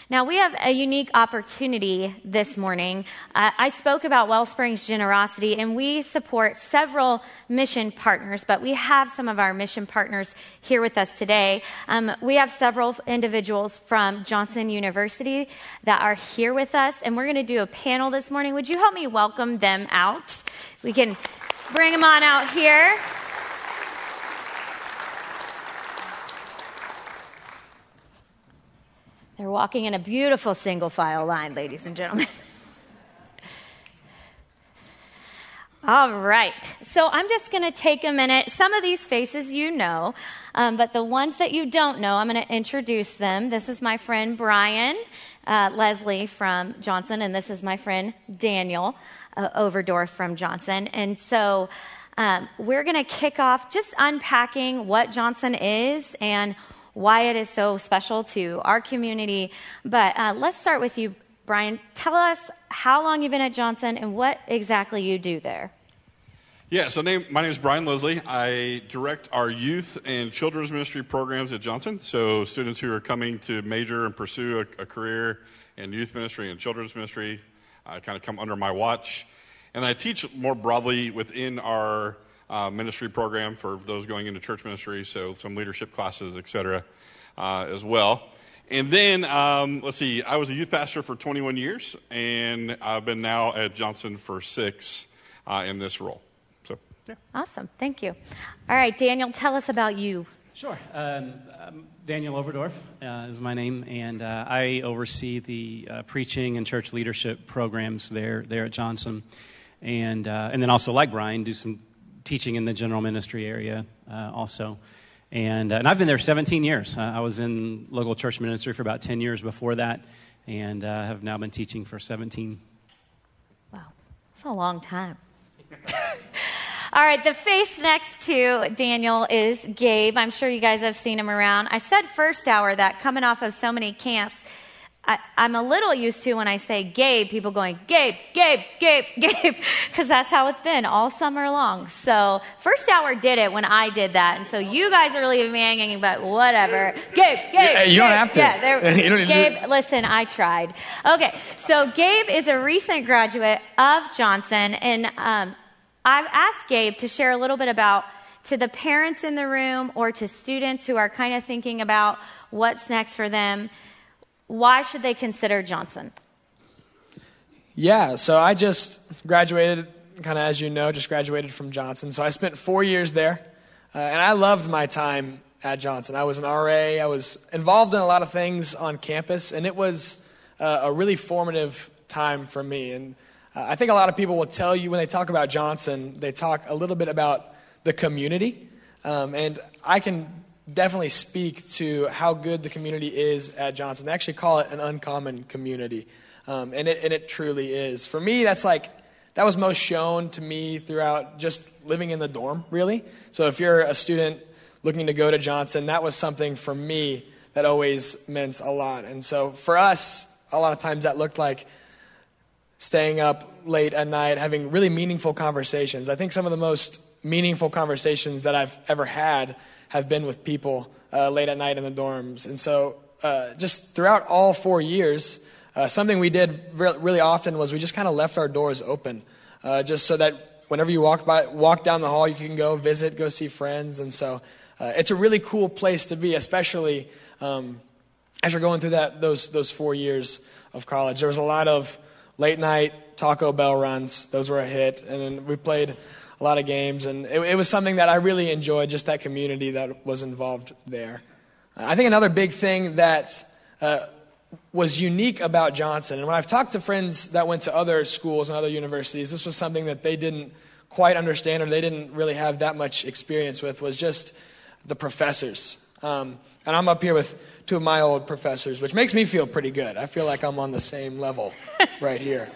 Now, we have a unique opportunity this morning. I spoke about Wellsprings Generosity, and we support several mission partners, but we have some of our mission partners here with us today. We have several individuals from Johnson University that are here with us, and we're going to do a panel this morning. Would you help me welcome them out? We can bring them on out here. They're walking in a beautiful single file line, ladies and gentlemen. All right. So I'm just going to take a minute. Some of these faces you know, but the ones that you don't know, I'm going to introduce them. This is my friend Brian Leslie from Johnson, and this is my friend Daniel Overdorf from Johnson. And so we're going to kick off just unpacking what Johnson is and why it is so special to our community. But let's start with you, Brian. Tell us how long you've been at Johnson and what exactly you do there. Yeah, so my name is Brian Leslie. I direct our youth and children's ministry programs at Johnson. So students who are coming to major and pursue a career in youth ministry and children's ministry kind of come under my watch. And I teach more broadly within our ministry program for those going into church ministry, so some leadership classes, et cetera, as well. And then, let's see, I was a youth pastor for 21 years, and I've been now at Johnson for 6 in this role. So, yeah. Awesome. Thank you. All right, Daniel, tell us about you. Sure. Daniel Overdorf is my name, and I oversee the preaching and church leadership programs there at Johnson. And then also, like Brian, do some teaching in the general ministry area also. And I've been there 17 years. I was in local church ministry for about 10 years before that, and have now been teaching for 17. Wow, that's a long time. All right, the face next to Daniel is Gabe. I'm sure you guys have seen him around. I said first hour that coming off of so many camps, I'm a little used to when I say Gabe, people going, Gabe, Gabe, Gabe, Gabe, because that's how it's been all summer long. So first hour did it when I did that, and so you guys are leaving me hanging, but whatever. Gabe, Gabe, yeah, you Gabe. don't have to. Yeah, you don't need Gabe, to. Listen, I tried. Okay, so Gabe is a recent graduate of Johnson, and I've asked Gabe to share a little bit about, to the parents in the room or to students who are kind of thinking about what's next for them, why should they consider Johnson? Yeah, so I just graduated, kind of as you know, just graduated from Johnson. So I spent 4 years there, and I loved my time at Johnson. I was an RA. I was involved in a lot of things on campus, and it was a really formative time for me. And I think a lot of people will tell you when they talk about Johnson, they talk a little bit about the community, and I can definitely speak to how good the community is at Johnson. They actually call it an uncommon community, and it truly is. For me, that was most shown to me throughout just living in the dorm, really. So if you're a student looking to go to Johnson, that was something for me that always meant a lot. And so for us, a lot of times that looked like staying up late at night, having really meaningful conversations. I think some of the most meaningful conversations that I've ever had have been with people late at night in the dorms. And so just throughout all 4 years, something we did really often was we just kind of left our doors open, just so that whenever you walk down the hall, you can go visit, go see friends. And so it's a really cool place to be, especially as you're going through those 4 years of college. There was a lot of late night Taco Bell runs. Those were a hit. And then we played a lot of games, and it was something that I really enjoyed, just that community that was involved there. I think another big thing that was unique about Johnson, and when I've talked to friends that went to other schools and other universities, this was something that they didn't quite understand or they didn't really have that much experience with, was just the professors. And I'm up here with 2 of my old professors, which makes me feel pretty good. I feel like I'm on the same level right here.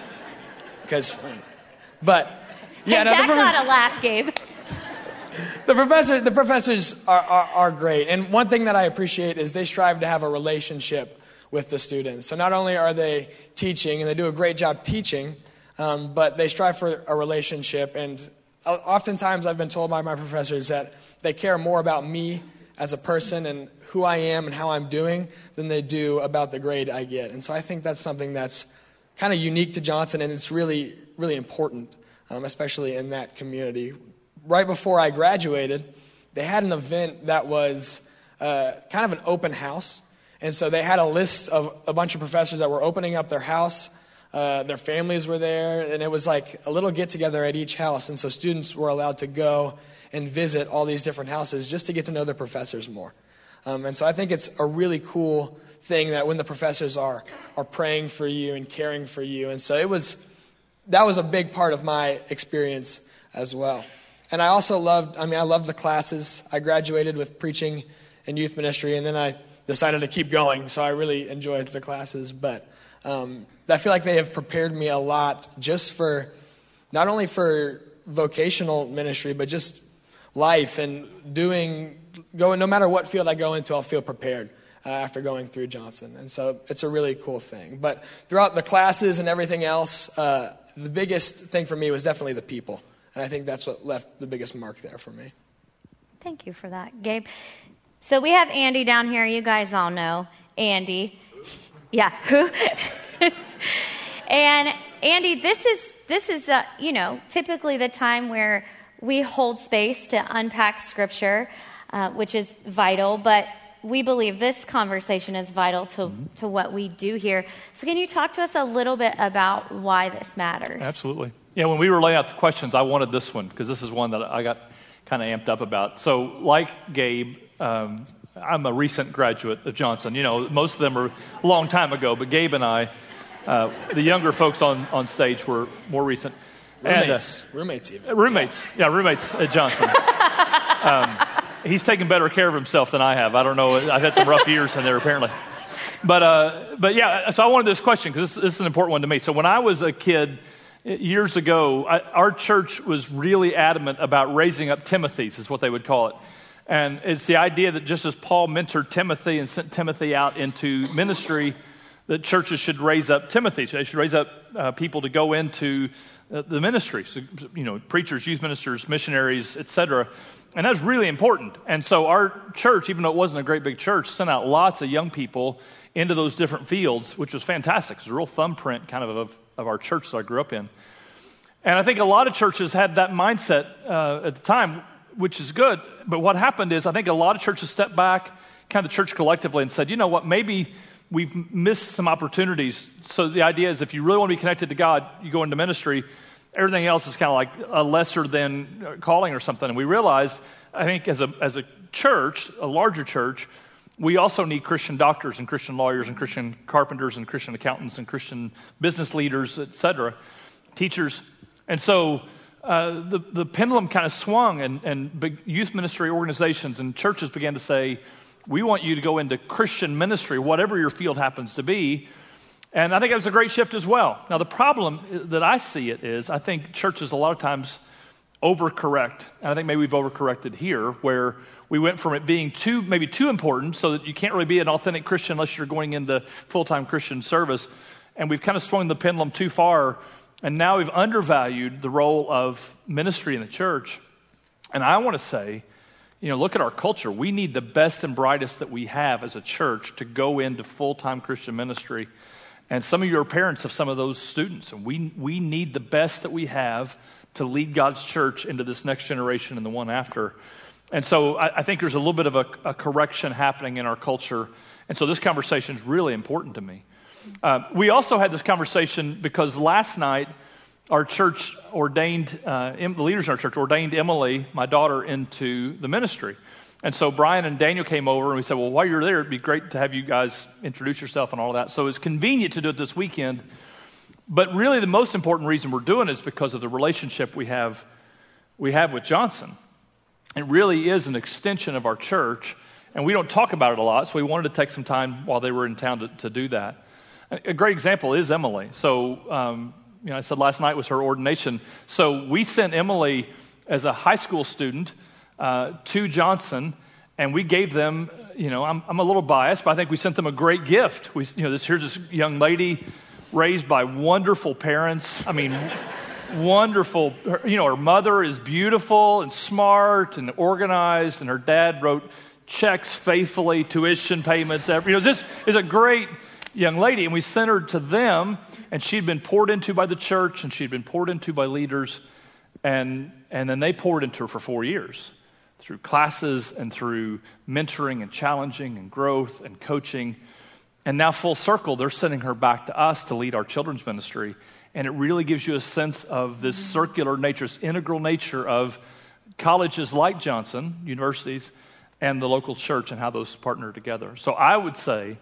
Yeah, that got a laugh, Gabe. The professors are great. And one thing that I appreciate is they strive to have a relationship with the students. So not only are they teaching, and they do a great job teaching, but they strive for a relationship. And oftentimes I've been told by my professors that they care more about me as a person and who I am and how I'm doing than they do about the grade I get. And so I think that's something that's kind of unique to Johnson, and it's really, really important, especially in that community. Right before I graduated, they had an event that was kind of an open house. And so they had a list of a bunch of professors that were opening up their house. Their families were there, and it was like a little get-together at each house. And so students were allowed to go and visit all these different houses just to get to know the professors more. And so I think it's a really cool thing that when the professors are praying for you and caring for you. And so that was a big part of my experience as well. And I also loved the classes. I graduated with preaching and youth ministry, and then I decided to keep going. So I really enjoyed the classes. But I feel like they have prepared me a lot just for, not only for vocational ministry, but just life and no matter what field I go into, I'll feel prepared after going through Johnson. And so it's a really cool thing. But throughout the classes and everything else, the biggest thing for me was definitely the people. And I think that's what left the biggest mark there for me. Thank you for that, Gabe. So we have Andy down here. You guys all know Andy. Yeah. And Andy, this is typically the time where we hold space to unpack Scripture, which is vital, but we believe this conversation is vital to what we do here. So can you talk to us a little bit about why this matters? Absolutely. Yeah, when we were laying out the questions, I wanted this one because this is one that I got kind of amped up about. So like Gabe, I'm a recent graduate of Johnson. Most of them are a long time ago, but Gabe and I, the younger folks on stage were more recent. Roommates even. Roommates at Johnson. He's taken better care of himself than I have. I don't know. I've had some rough years in there apparently. But yeah, so I wanted this question because this is an important one to me. So when I was a kid years ago, our church was really adamant about raising up Timothys, is what they would call it. And it's the idea that just as Paul mentored Timothy and sent Timothy out into ministry, that churches should raise up Timothy. So they should raise up people to go into the ministry. So, preachers, youth ministers, missionaries, etc. And that's really important. And so our church, even though it wasn't a great big church, sent out lots of young people into those different fields, which was fantastic. It was a real thumbprint kind of our church that I grew up in. And I think a lot of churches had that mindset at the time, which is good. But what happened is I think a lot of churches stepped back, kind of the church collectively, and said, you know what, maybe we've missed some opportunities. So the idea is if you really want to be connected to God, you go into ministry. Everything else is kind of like a lesser than calling or something. And we realized, I think as a church, a larger church, we also need Christian doctors and Christian lawyers and Christian carpenters and Christian accountants and Christian business leaders, etc., teachers. And so the pendulum kind of swung, and big youth ministry organizations and churches began to say, we want you to go into Christian ministry, whatever your field happens to be. And I think it was a great shift as well. Now, the problem that I see it is I think churches a lot of times overcorrect. And I think maybe we've overcorrected here, where we went from it being maybe too important so that you can't really be an authentic Christian unless you're going into full-time Christian service. And we've kind of swung the pendulum too far. And now we've undervalued the role of ministry in the church. And I want to say, look at our culture. We need the best and brightest that we have as a church to go into full-time Christian ministry. And some of you are parents of some of those students. And we need the best that we have to lead God's church into this next generation and the one after. And so I think there's a little bit of a correction happening in our culture. And so this conversation is really important to me. We also had this conversation because last night our church ordained, the leaders in our church ordained Emily, my daughter, into the ministry. And so Brian and Daniel came over and we said, well, while you're there, it'd be great to have you guys introduce yourself and all of that. So it's convenient to do it this weekend. But really the most important reason we're doing it is because of the relationship we have with Johnson. It really is an extension of our church, and we don't talk about it a lot, so we wanted to take some time while they were in town to do that. A great example is Emily. So, I said last night was her ordination. So we sent Emily as a high school student to Johnson, and we gave them, I'm a little biased, but I think we sent them a great gift. Here's this young lady raised by wonderful parents. I mean, wonderful. Her mother is beautiful and smart and organized, and her dad wrote checks faithfully, tuition payments, just is a great young lady. And we sent her to them, and she'd been poured into by the church, and she'd been poured into by leaders, and then they poured into her for 4 years through classes and through mentoring and challenging and growth and coaching. And now full circle, they're sending her back to us to lead our children's ministry. And it really gives you a sense of this circular nature, this integral nature of colleges like Johnson, universities, and the local church and how those partner together. So I would say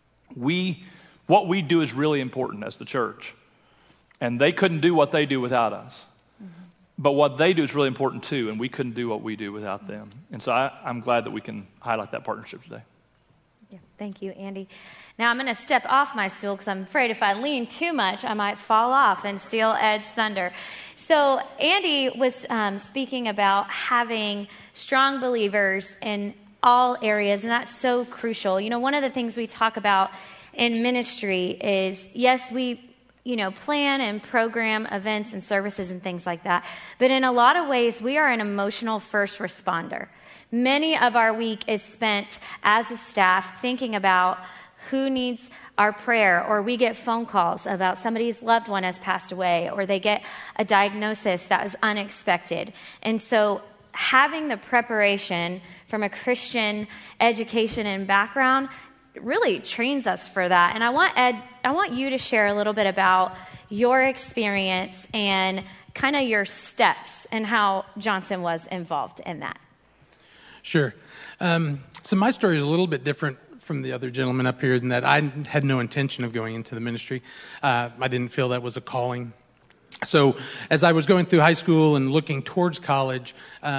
what we do is really important as the church. And they couldn't do what they do without us. But what they do is really important too, and we couldn't do what we do without them. And so I'm glad that we can highlight that partnership today. Yeah, thank you, Andy. Now I'm going to step off my stool because I'm afraid if I lean too much, I might fall off and steal Ed's thunder. So Andy was speaking about having strong believers in all areas, and that's so crucial. One of the things we talk about in ministry is, yes, we plan and program events and services and things like that. But in a lot of ways, we are an emotional first responder. Many of our week is spent as a staff thinking about who needs our prayer, or we get phone calls about somebody's loved one has passed away, or they get a diagnosis that was unexpected. And so having the preparation from a Christian education and background really trains us for that. And I want you to share a little bit about your experience and kind of your steps and how Johnson was involved in that. Sure. So my story is a little bit different from the other gentleman up here in that I had no intention of going into the ministry. I didn't feel that was a calling. So as I was going through high school and looking towards college,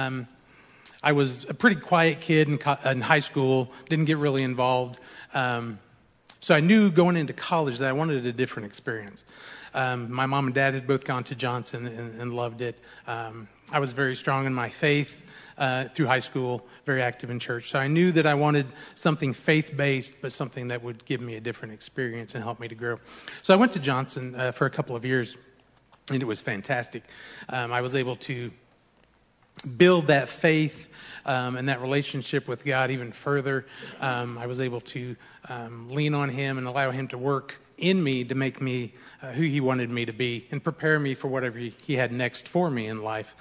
I was a pretty quiet kid in high school, didn't get really involved. So I knew going into college that I wanted a different experience. My mom and dad had both gone to Johnson and loved it. I was very strong in my faith through high school, very active in church. So I knew that I wanted something faith-based, but something that would give me a different experience and help me to grow. So I went to Johnson for a couple of years, and it was fantastic. I was able to build that faith and that relationship with God even further. I was able to lean on Him and allow Him to work in me to make me who He wanted me to be and prepare me for whatever He had next for me in life,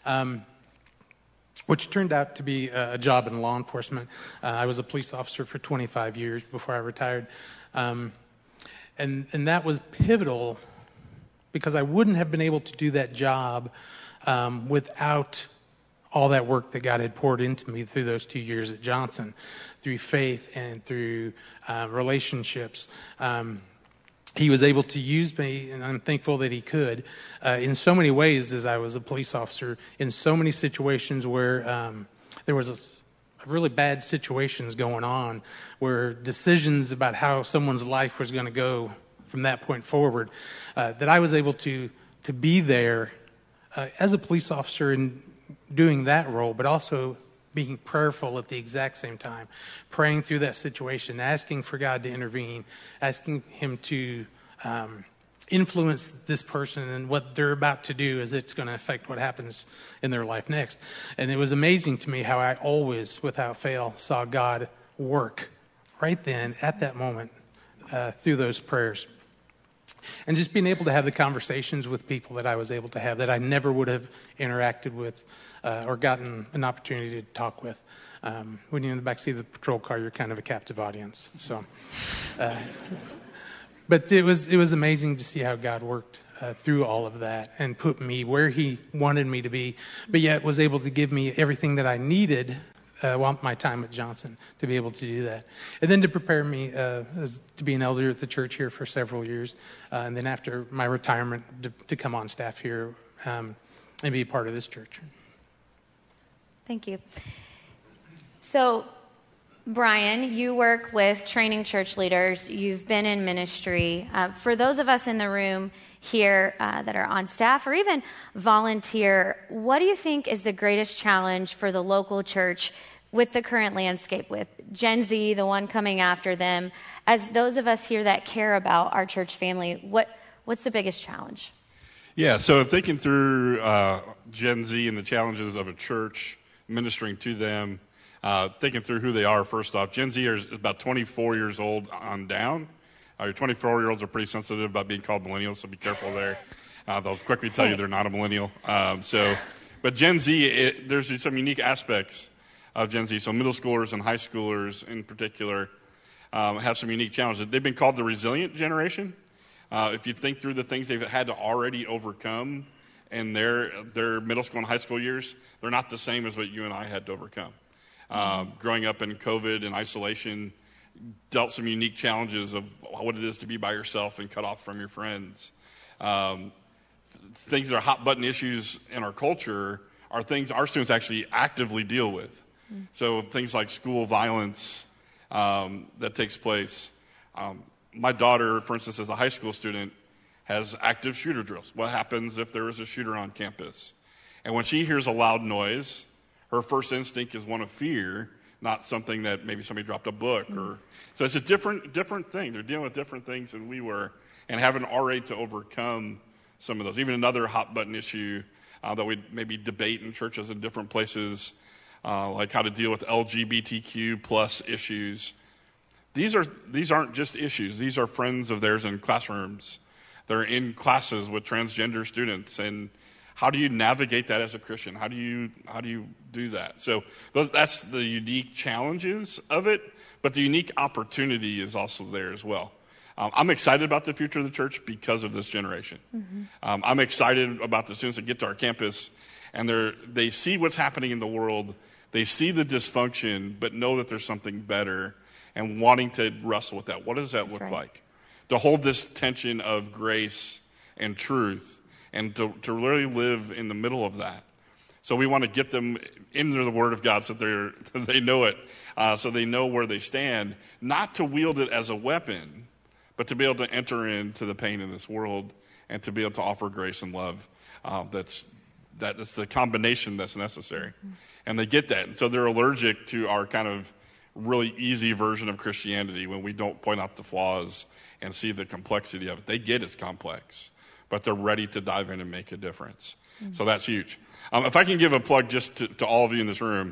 which turned out to be a job in law enforcement. I was a police officer for 25 years before I retired. And that was pivotal because I wouldn't have been able to do that job without all that work that God had poured into me through those 2 years at Johnson, through faith and through relationships. He was able to use me, and I'm thankful that He could, in so many ways as I was a police officer, in so many situations where there was really bad situations going on, where decisions about how someone's life was going to go from that point forward, that I was able to be there as a police officer in doing that role, but also being prayerful at the exact same time, praying through that situation, asking for God to intervene, asking Him to influence this person and what they're about to do as it's going to affect what happens in their life next. And it was amazing to me how I always, without fail, saw God work right then, at that moment, through those prayers. And just being able to have the conversations with people that I was able to have that I never would have interacted with or gotten an opportunity to talk with. When you're in the backseat of the patrol car, you're kind of a captive audience. So, but it was amazing to see how God worked through all of that and put me where He wanted me to be, but yet was able to give me everything that I needed while my time at Johnson to be able to do that. And then to prepare me to be an elder at the church here for several years. And then after my retirement to come on staff here and be a part of this church. Thank you. So, Brian, you work with training church leaders. You've been in ministry. For those of us in the room here that are on staff or even volunteer, what do you think is the greatest challenge for the local church with the current landscape, with Gen Z, the one coming after them? As those of us here that care about our church family, what's the biggest challenge? Yeah, so thinking through Gen Z and the challenges of a church, ministering to them, thinking through who they are, first off, Gen Z is about 24 years old on down. Your 24-year-olds are pretty sensitive about being called millennials, so be careful there. They'll quickly tell you they're not a millennial. But Gen Z, there's some unique aspects of Gen Z. So middle schoolers and high schoolers in particular have some unique challenges. They've been called the resilient generation. If you think through the things they've had to already overcome in their middle school and high school years, they're not the same as what you and I had to overcome. Growing up in COVID and isolation dealt some unique challenges of what it is to be by yourself and cut off from your friends. Things that are hot button issues in our culture are things our students actually actively deal with. So things like school violence that takes place. My daughter, for instance, as a high school student, has active shooter drills. What happens if there is a shooter on campus? And when she hears a loud noise, her first instinct is one of fear, not something that maybe somebody dropped a book. So it's a different thing. They're dealing with different things than we were, and having already to overcome some of those. Even another hot button issue that we maybe debate in churches in different places, like how to deal with LGBTQ plus issues. These aren't just issues. These are friends of theirs in classrooms. They're in classes with transgender students, and how do you navigate that as a Christian? How do you do that? So that's the unique challenges of it, but the unique opportunity is also there as well. I'm excited about the future of the church because of this generation. I'm excited about the students that get to our campus, and they see what's happening in the world. They see the dysfunction, but know that there's something better, and wanting to wrestle with that. What does that look like? To hold this tension of grace and truth, and to really live in the middle of that. So we want to get them into the Word of God so that they know it, so they know where they stand, not to wield it as a weapon, but to be able to enter into the pain in this world and to be able to offer grace and love. That's the combination that's necessary. And they get that. And so they're allergic to our kind of really easy version of Christianity when we don't point out the flaws and see the complexity of it. They get it's complex, but they're ready to dive in and make a difference. So that's huge. If I can give a plug just to all of you in this room,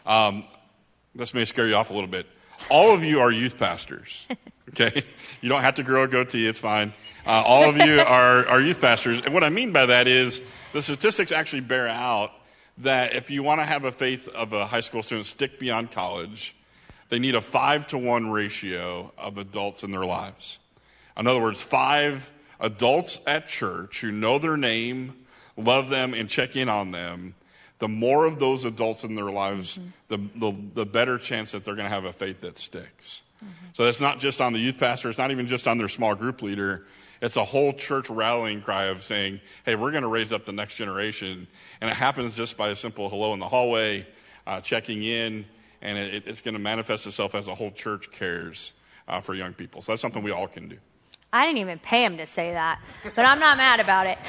this may scare you off a little bit. All of you are youth pastors, okay? You don't have to grow a goatee, it's fine. All of you are youth pastors. And what I mean by that is the statistics actually bear out that if you want to have a faith of a high school student stick beyond college, they need a 5-to-1 ratio of adults in their lives. In other words, 5 adults at church who know their name, love them, and check in on them. The more of those adults in their lives, the better chance that they're going to have a faith that sticks. So that's not just on the youth pastor. It's not even just on their small group leader. It's a whole church rallying cry of saying, hey, we're going to raise up the next generation. And it happens just by a simple hello in the hallway, checking in, and it's going to manifest itself as a whole church cares for young people. So that's something we all can do. I didn't even pay him to say that, but I'm not mad about it.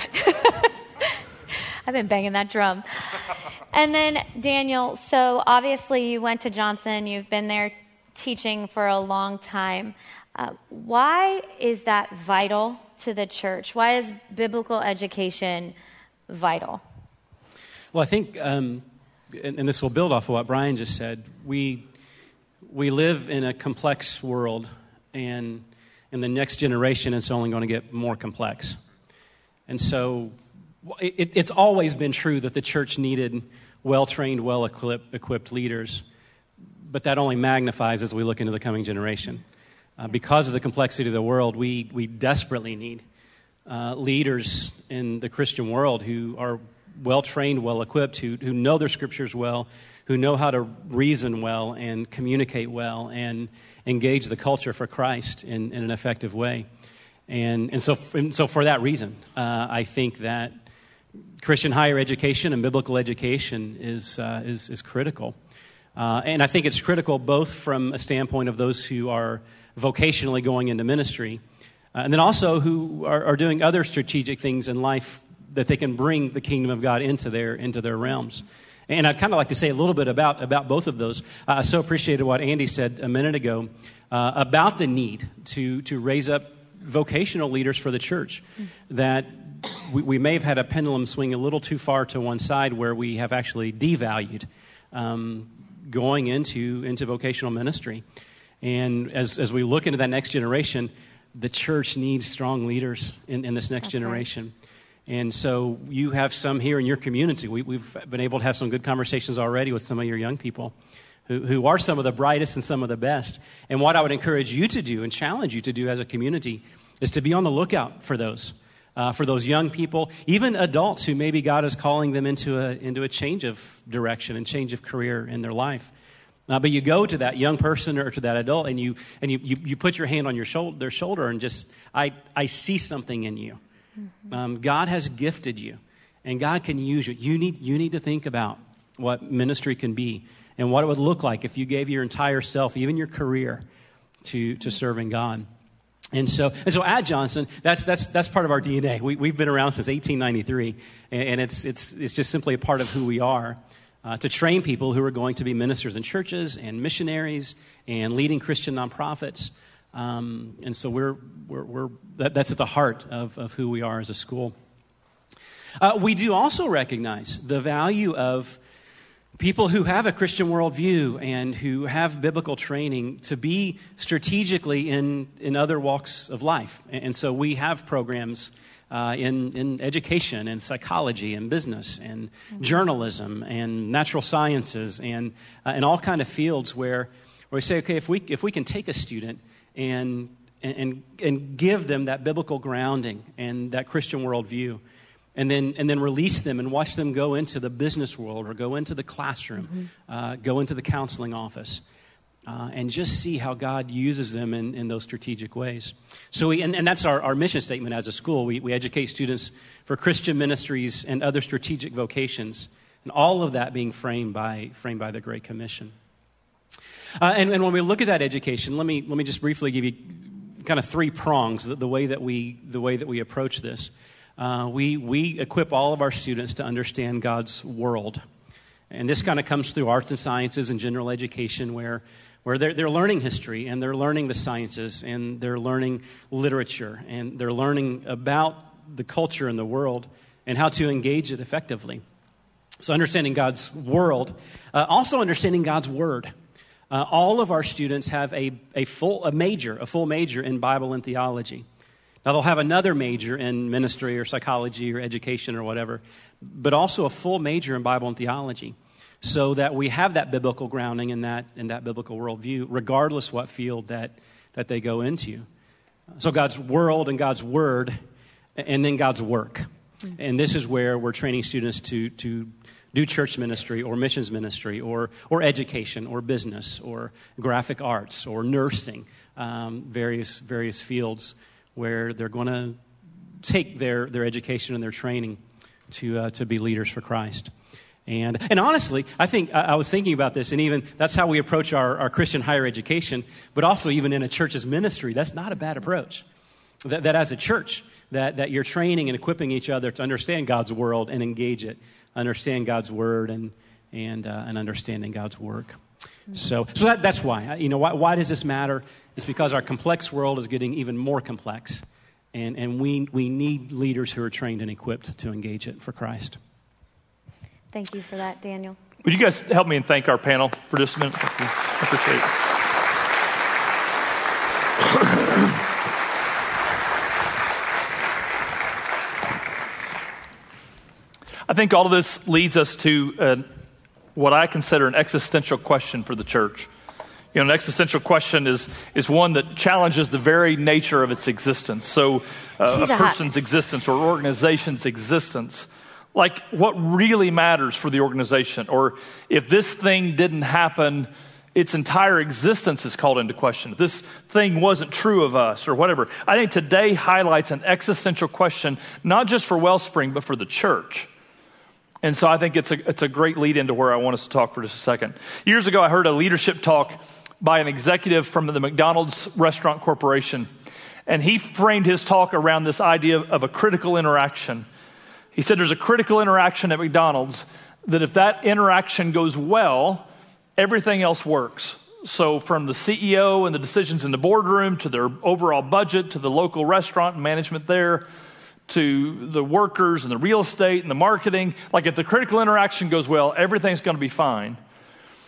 I've been banging that drum. And then, Daniel, so obviously you went to Johnson. You've been there teaching for a long time. Why is that vital to the church? Why is biblical education vital? Well, I think, and this will build off of what Brian just said, we live in a complex world, and in the next generation, it's only going to get more complex. And so it's always been true that the church needed well-trained, well-equipped leaders, but that only magnifies as we look into the coming generation. Because of the complexity of the world, we desperately need leaders in the Christian world who are well-trained, well-equipped, who know their scriptures well, who know how to reason well and communicate well and engage the culture for Christ in an effective way. And so for that reason, I think that Christian higher education and biblical education is critical. And I think it's critical both from a standpoint of those who are vocationally going into ministry, and then also who are doing other strategic things in life that they can bring the kingdom of God into their realms. And I'd kind of like to say a little bit about both of those. I so appreciated what Andy said a minute ago about the need to raise up vocational leaders for the church, that we may have had a pendulum swing a little too far to one side where we have actually devalued going into vocational ministry. And as we look into that next generation, the church needs strong leaders in this next generation. Right. And so you have some here in your community. We've been able to have some good conversations already with some of your young people who are some of the brightest and some of the best. And what I would encourage you to do and challenge you to do as a community is to be on the lookout for those young people, even adults who maybe God is calling them into a change of direction and change of career in their life. But you go to that young person or to that adult and you put your hand on their shoulder and just, I see something in you. Mm-hmm. God has gifted you, and God can use you. You need to think about what ministry can be and what it would look like if you gave your entire self, even your career, to serving God. And so at Johnson, that's part of our DNA. We've been around since 1893, and it's just simply a part of who we are. To train people who are going to be ministers in churches and missionaries and leading Christian nonprofits, and so that's at the heart of who we are as a school. We do also recognize the value of people who have a Christian worldview and who have biblical training to be strategically in other walks of life. And so we have programs in education and psychology and business and journalism and natural sciences and all kind of fields where we say, okay, if we can take a student and give them that biblical grounding and that Christian worldview, and then release them and watch them go into the business world or go into the classroom, go into the counseling office, and just see how God uses them in those strategic ways. So and that's our mission statement as a school. We educate students for Christian ministries and other strategic vocations, and all of that being framed by the Great Commission. And when we look at that education, let me just briefly give you kind of three prongs the way that we approach this. We equip all of our students to understand God's world. And this kind of comes through arts and sciences and general education where they're learning history and they're learning the sciences and they're learning literature and they're learning about the culture and the world and how to engage it effectively. So understanding God's world, also understanding God's word. All of our students have a full major in Bible and theology. Now, they'll have another major in ministry or psychology or education or whatever, but also a full major in Bible and theology so that we have that biblical grounding in that biblical worldview, regardless what field that they go into. So God's world and God's word, and then God's work. And this is where we're training students to do church ministry or missions ministry or education or business or graphic arts or nursing, various fields where they're going to take their education and their training to be leaders for Christ. And honestly, I think I was thinking about this, and even that's how we approach our Christian higher education, but also even in a church's ministry, that's not a bad approach. That as a church, that you're training and equipping each other to understand God's world and engage it, understand God's word and understanding God's work. So that's why. Why does this matter? It's because our complex world is getting even more complex, and we need leaders who are trained and equipped to engage it for Christ. Thank you for that, Daniel. Would you guys help me and thank our panel for just a minute? Thank you. I appreciate it. I think all of this leads us to what I consider an existential question for the church. An existential question is one that challenges the very nature of its existence. So a person's existence or organization's existence, like what really matters for the organization, or if this thing didn't happen, its entire existence is called into question. If this thing wasn't true of us or whatever. I think today highlights an existential question, not just for Wellspring, but for the church. And so I think it's a great lead into where I want us to talk for just a second. Years ago, I heard a leadership talk by an executive from the McDonald's Restaurant Corporation. And he framed his talk around this idea of a critical interaction. He said there's a critical interaction at McDonald's that if that interaction goes well, everything else works. So from the CEO and the decisions in the boardroom to their overall budget to the local restaurant and management there to the workers and the real estate and the marketing, like if the critical interaction goes well, everything's going to be fine.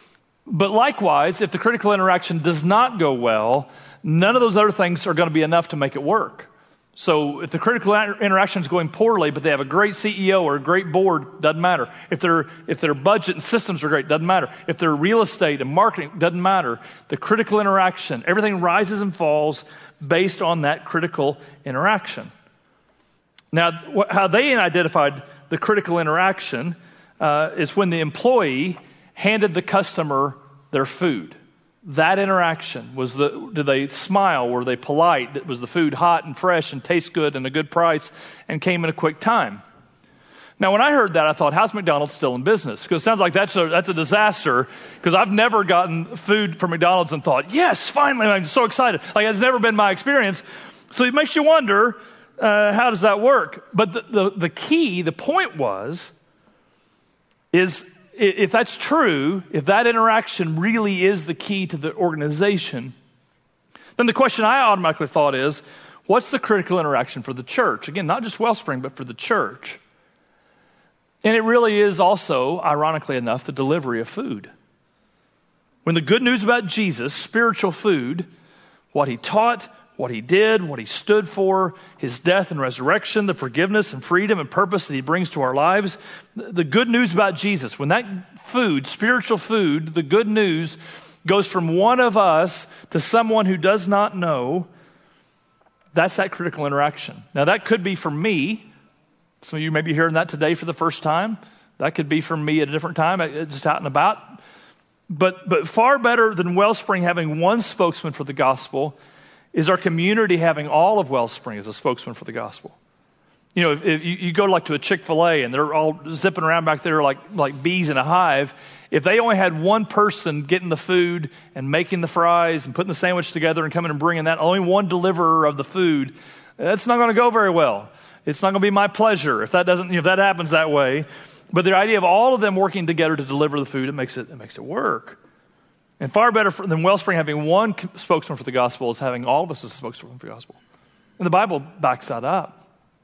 But likewise, if the critical interaction does not go well, none of those other things are going to be enough to make it work. So if the critical interaction is going poorly, but they have a great CEO or a great board, doesn't matter. If their budget and systems are great, doesn't matter. If their real estate and marketing, doesn't matter. The critical interaction, everything rises and falls based on that critical interaction. Now, how they identified the critical interaction is when the employee handed the customer their food. That interaction was did they smile? Were they polite? Was the food hot and fresh and taste good and a good price and came in a quick time? Now, when I heard that, I thought, how's McDonald's still in business? Because it sounds like that's a disaster, because I've never gotten food from McDonald's and thought, yes, finally, I'm so excited. Like, it's never been my experience. So it makes you wonder, how does that work? But the key, the point is if that's true, if that interaction really is the key to the organization, then the question I automatically thought is, what's the critical interaction for the church? Again, not just Wellspring, but for the church. And it really is also, ironically enough, the delivery of food. When the good news about Jesus, spiritual food, what he taught, what he did, what he stood for, his death and resurrection, the forgiveness and freedom and purpose that he brings to our lives, the good news about Jesus, when that food, spiritual food, the good news goes from one of us to someone who does not know, that's that critical interaction. Now, that could be for me. Some of you may be hearing that today for the first time. That could be for me at a different time, just out and about. But far better than Wellspring having one spokesman for the gospel is our community having all of Wellspring as a spokesman for the gospel. You know, if you go to a Chick-fil-A and they're all zipping around back there like bees in a hive, if they only had one person getting the food and making the fries and putting the sandwich together and coming and bringing that, only one deliverer of the food, that's not going to go very well. It's not going to be my pleasure if that happens that way. But the idea of all of them working together to deliver the food, it makes it work. And far better than Wellspring having one spokesman for the gospel is having all of us as a spokesman for the gospel. And the Bible backs that up.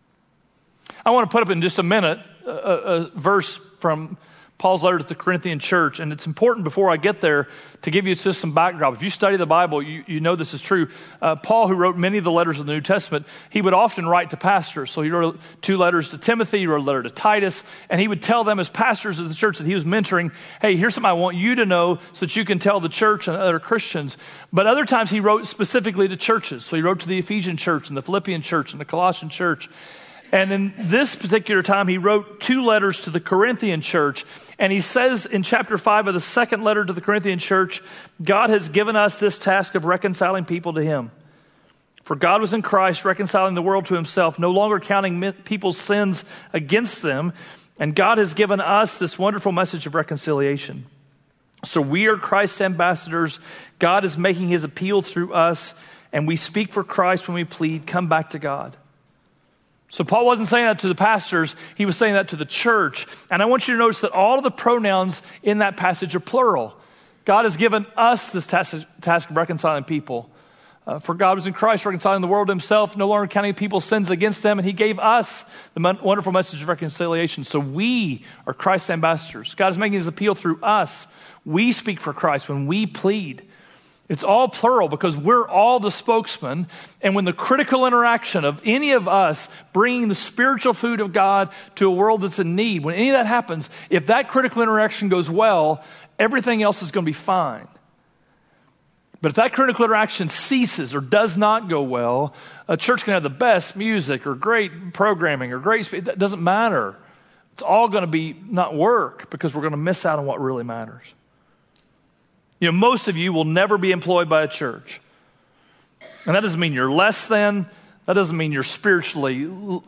I want to put up in just a minute a verse from Paul's letter to the Corinthian church, and it's important before I get there to give you just some backdrop. If you study the Bible, you know this is true. Paul, who wrote many of the letters of the New Testament, he would often write to pastors. So he wrote 2 letters to Timothy, he wrote a letter to Titus, and he would tell them as pastors of the church that he was mentoring, hey, here's something I want you to know so that you can tell the church and other Christians. But other times he wrote specifically to churches. So he wrote to the Ephesian church and the Philippian church and the Colossian church. And in this particular time, he wrote 2 letters to the Corinthian church. And he says in chapter 5 of the second letter to the Corinthian church, God has given us this task of reconciling people to him. For God was in Christ reconciling the world to himself, no longer counting people's sins against them. And God has given us this wonderful message of reconciliation. So we are Christ's ambassadors. God is making his appeal through us. And we speak for Christ when we plead, come back to God. So Paul wasn't saying that to the pastors, he was saying that to the church. And I want you to notice that all of the pronouns in that passage are plural. God has given us this task of reconciling people. For God was in Christ reconciling the world to himself, no longer counting people's sins against them, and he gave us the wonderful message of reconciliation. So we are Christ's ambassadors. God is making his appeal through us. We speak for Christ when we plead. It's all plural because we're all the spokesman. And when the critical interaction of any of us bringing the spiritual food of God to a world that's in need, when any of that happens, if that critical interaction goes well, everything else is going to be fine. But if that critical interaction ceases or does not go well, a church can have the best music or great programming or great speed. That doesn't matter. It's all going to be not work because we're going to miss out on what really matters. You know, most of you will never be employed by a church. And that doesn't mean you're less than. That doesn't mean you're spiritually,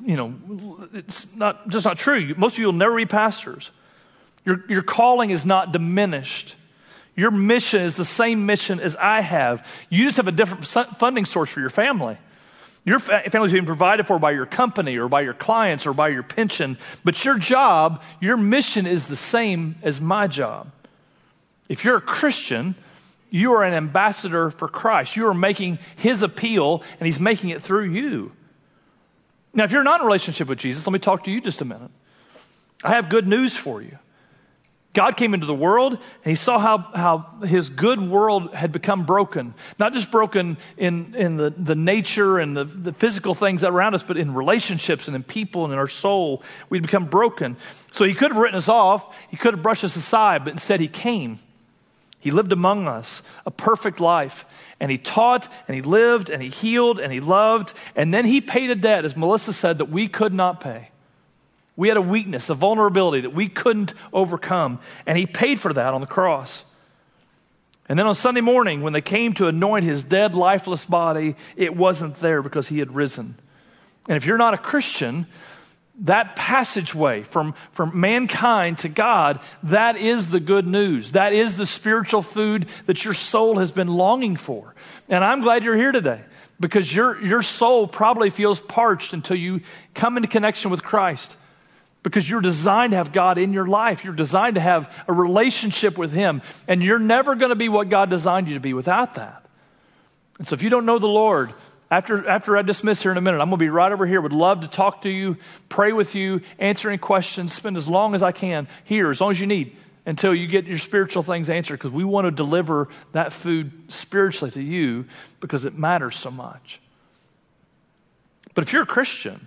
it's not true. Most of you will never be pastors. Your calling is not diminished. Your mission is the same mission as I have. You just have a different funding source for your family. Your family's being provided for by your company or by your clients or by your pension. But your job, your mission is the same as my job. If you're a Christian, you are an ambassador for Christ. You are making his appeal, and he's making it through you. Now, if you're not in a relationship with Jesus, let me talk to you just a minute. I have good news for you. God came into the world, and he saw how his good world had become broken. Not just broken in the nature and the physical things around us, but in relationships and in people and in our soul. We'd become broken. So he could have written us off. He could have brushed us aside, but instead he came. He lived among us, a perfect life. And he taught, and he lived, and he healed, and he loved. And then he paid a debt, as Melissa said, that we could not pay. We had a weakness, a vulnerability that we couldn't overcome. And he paid for that on the cross. And then on Sunday morning, when they came to anoint his dead, lifeless body, it wasn't there because he had risen. And if you're not a Christian, that passageway from mankind to God, that is the good news. That is the spiritual food that your soul has been longing for. And I'm glad you're here today, because your soul probably feels parched until you come into connection with Christ. Because you're designed to have God in your life. You're designed to have a relationship with him. And you're never going to be what God designed you to be without that. And so if you don't know the Lord, after I dismiss here in a minute, I'm going to be right over here. Would love to talk to you, pray with you, answer any questions, spend as long as I can here, as long as you need, until you get your spiritual things answered. Because we want to deliver that food spiritually to you because it matters so much. But if you're a Christian,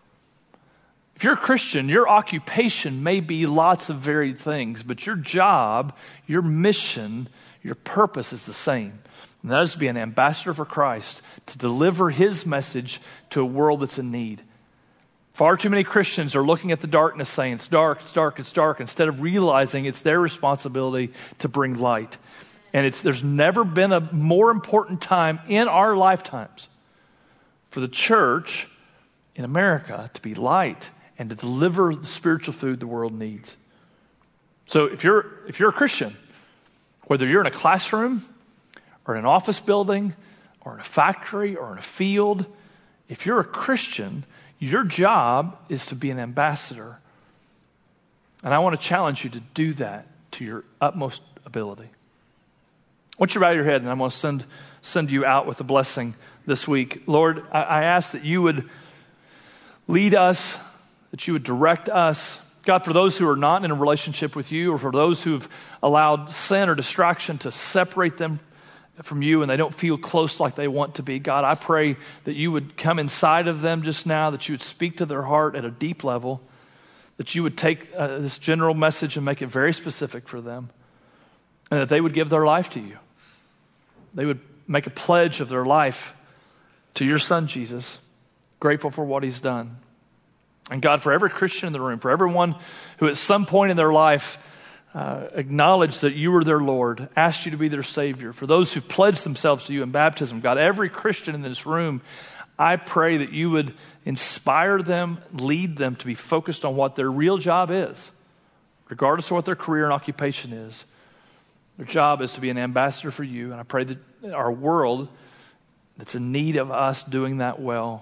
your occupation may be lots of varied things, but your job, your mission, your purpose is the same. And that is to be an ambassador for Christ, to deliver his message to a world that's in need. Far too many Christians are looking at the darkness saying, it's dark, it's dark, it's dark, instead of realizing it's their responsibility to bring light. And there's never been a more important time in our lifetimes for the church in America to be light and to deliver the spiritual food the world needs. So if you're a Christian, whether you're in a classroom or in an office building or in a factory or in a field, if you're a Christian, your job is to be an ambassador. And I want to challenge you to do that to your utmost ability. I want you to bow your head, and I'm going to send you out with a blessing this week. Lord, I ask that you would lead us, that you would direct us. God, for those who are not in a relationship with you, or for those who've allowed sin or distraction to separate them from you and they don't feel close like they want to be, God, I pray that you would come inside of them just now, that you would speak to their heart at a deep level, that you would take this general message and make it very specific for them, and that they would give their life to you. They would make a pledge of their life to your Son, Jesus, grateful for what he's done. And God, for every Christian in the room, for everyone who at some point in their life acknowledged that you were their Lord, asked you to be their Savior, for those who pledged themselves to you in baptism, God, every Christian in this room, I pray that you would inspire them, lead them to be focused on what their real job is, regardless of what their career and occupation is. Their job is to be an ambassador for you, and I pray that our world that's in need of us doing that well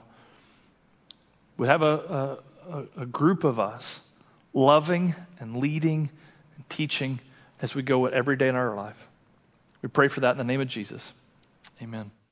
would have a group of us loving and leading and teaching as we go every day in our life. We pray for that in the name of Jesus. Amen.